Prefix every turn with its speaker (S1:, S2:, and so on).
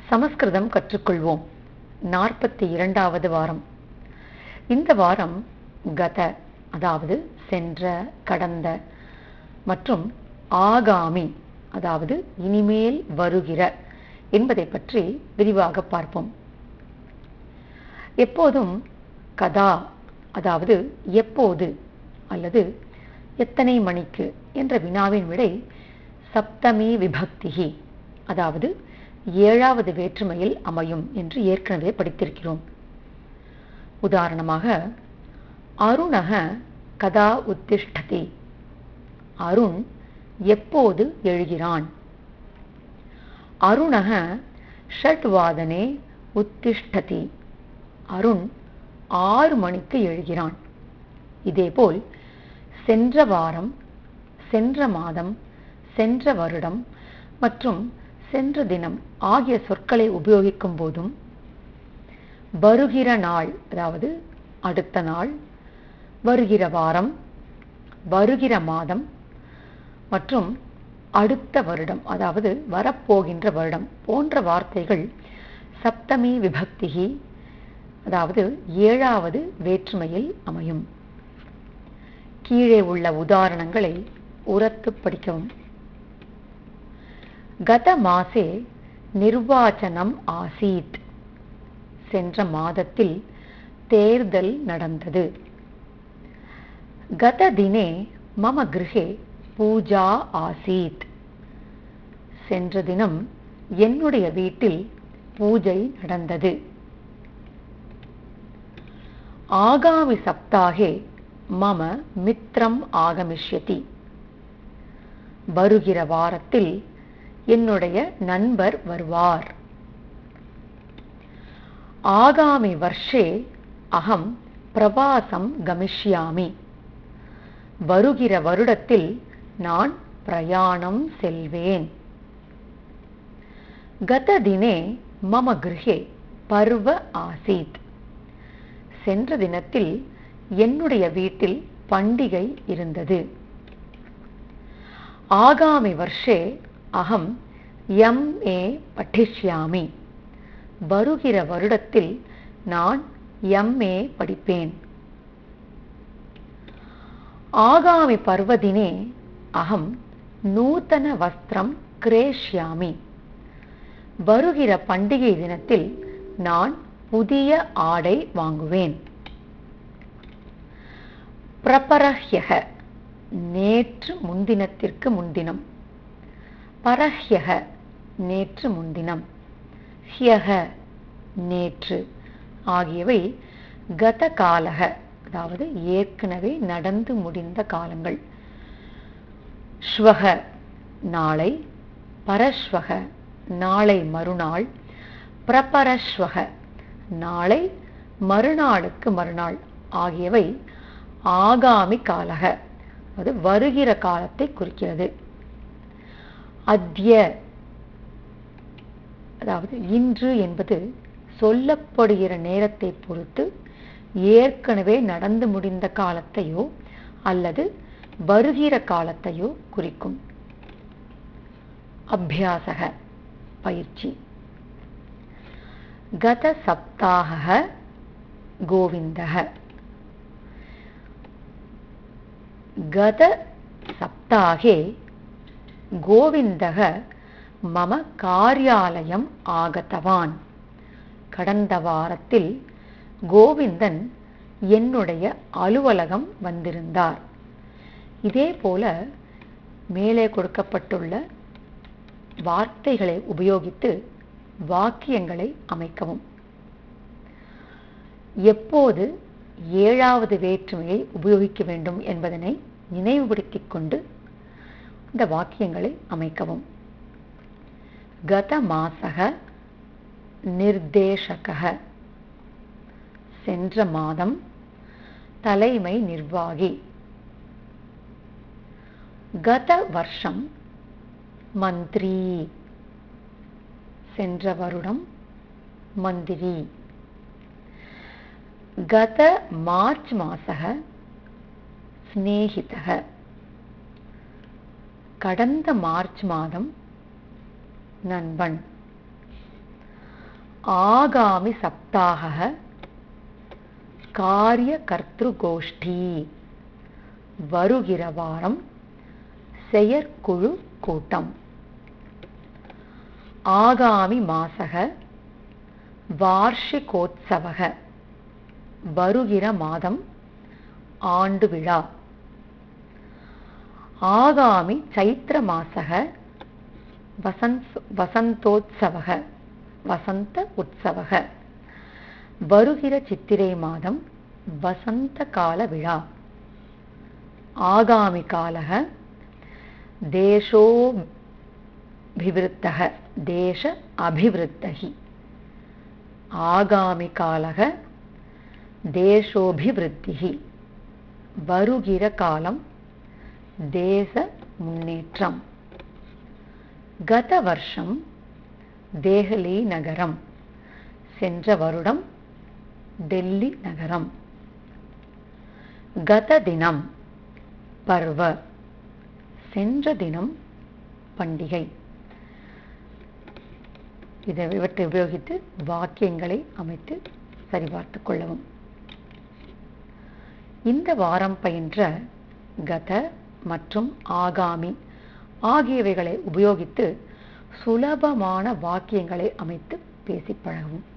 S1: சமஸ்கிருதம் கற்றுக்கொள்வோம். 42வது வாரம். இந்த வாரம் கத, அதாவது சென்ற, கடந்த, மற்றும் ஆகாமி, அதாவது இனிமேல் வருகிற என்பதை பற்றி விரிவாக பார்ப்போம். எப்போதும் கதா, அதாவது எப்போது அல்லது எத்தனை மணிக்கு என்ற வினாவின் விடை சப்தமி விபக்திகி, அதாவது 7வது வேற்றுமையில் அமையும் என்று ஏற்கனவே படித்திருக்கிறோம். உதாரணமாக, அருணக கதா உத்திஷ்டதி, அருண் எப்போது எழுகிறான். அருணக ஷட்வாதனே உத்திஷ்டதி, அருண் 6 மணிக்கு எழுகிறான். இதேபோல் சென்ற வாரம், சென்ற மாதம், சென்ற வருடம் மற்றும் சென்ற தினம் ஆகிய சொற்களை உபயோகிக்கும் போதும் வருகிற நாள், அதாவது அடுத்த நாள், வருகிற வாரம், வருகிற மாதம் மற்றும் அடுத்த வருடம், அதாவது வரப்போகின்ற வருடம் போன்ற வார்த்தைகள் சப்தமி விபக்திகி, அதாவது 7வது வேற்றுமையில் அமையும். கீழே உள்ள உதாரணங்களை உரத்து படிக்கவும். கத மாசே நிர்வாச்சனம் ஆசீத், சென்ற மாதத்தில் தேர்தல் நடந்தது. கத தினே மம கிருஹே பூஜா ஆசீத், சென்ற தினம் என்னுடைய வீட்டில் பூஜை நடந்தது. ஆகாமி சப்தாகே மம மித்ரம் ஆகமிஷ்யதி, வருகிற வாரத்தில் என்னுடைய நண்பர் வருவார். ஆகாமி வர்ஷே அகம் பிரவாசம் கமிஷ்யாமி, வருகிற வருடத்தில் நான் பிரயாணம் செல்வேன். கத தினே மம கிருஹே பர்வ ஆசீத், சென்ற தினத்தில் என்னுடைய வீட்டில் பண்டிகை இருந்தது. ஆகாமி வர்ஷே அகம் எம்.ஏ. படிஷ்யாமி, வருகிற வருடத்தில் நான் எம்.ஏ. படிப்பேன். ஆகாமி பர்வதினே அகம் நூதன வஸ்திரம் கிரேஷ்யாமி, வருகிற பண்டிகை தினத்தில் நான் புதிய ஆடை வாங்குவேன். பிரபரஹ்யக, நேற்று முன்தினத்திற்கு முன்தினம். பரஹ்யக, நேற்று முன்தினம். ஹ்யக, நேற்று ஆகியவை கத காலக, அதாவது ஏற்கனவே நடந்து முடிந்த காலங்கள். ஸ்வக, நாளை. பரஸ்வக, நாளை மறுநாள். பிரபரஸ்வக, நாளை மறுநாளுக்கு மறுநாள் ஆகியவை ஆகாமி காலக, அது வருகிற காலத்தை குறிக்கிறது. அத்ய, அதாவது இன்று என்பது சொல்லப்படுகிற நேரத்தை பொறுத்து ஏற்கனவே நடந்து முடிந்த காலத்தையோ அல்லது வருகிற காலத்தையோ குறிக்கும். அபியாசக, பயிற்சி. கத சப்தாஹ கோவிந்தஹ, கத சப்தாஹே கோவிந்தக மம காரியாலயம் ஆகதவான், கடந்த வாரத்தில் கோவிந்தன் என்னுடைய அலுவலகம் வந்திருந்தார். இதே போல மேலே கொடுக்கப்பட்டுள்ள வார்த்தைகளை உபயோகித்து வாக்கியங்களை அமைக்கவும். எப்போது 7வது வேற்றுமையை உபயோகிக்க வேண்டும் என்பதனை நினைவுபடுத்திக் கொண்டு இந்த வாக்கியங்களை அமைக்கவும். கத மாசக நிர்தேசக, சென்ற மாதம் தலைமை நிர்வாகி. கத வர்ஷம் மந்திரி, சென்ற வருடம் மந்திரி. கத மார்ச் மாசக ஸ்நேகிதக, கடந்த மார்ச் மாதம் நண்பன். ஆகாமி சப்தாஹः காரிய கர்த்ருகோஷ்டி. வருகிற வாரம் செயற்குழு கூட்டம். ஆகாமி மாசக வார்ஷிகோத்சவக. வருகிற மாதம் ஆண்டு விழா. ஆகாமி சைத்திர மாசக வசந்தோத்சவக. வசந்த உற்சவக. வருகிற சித்திரை மாதம் வசந்த கால விழா. ஆகாமி காலக தேசோபிவிருத்தக. தேச அபிவிருத்தகி. ஆகாமி காலக தேசோபிவிருத்திகி. வருகிற காலம் தேச முன்னேற்றம். கத வருஷம் தேஹலி நகரம். சென்ற வருடம் டெல்லி நகரம். கத தினம் பர்வ. சென்ற தினம் பண்டிகை. இவற்றை உபயோகித்து வாக்கியங்களை அமைத்து சரிபார்த்துக் கொள்ளவும். இந்த வாரம் பயின்ற கத மற்றும் ஆகாமி ஆகியவைகளை உபயோகித்து சுலபமான வாக்கியங்களை அமைத்து பேசி பழகவும்.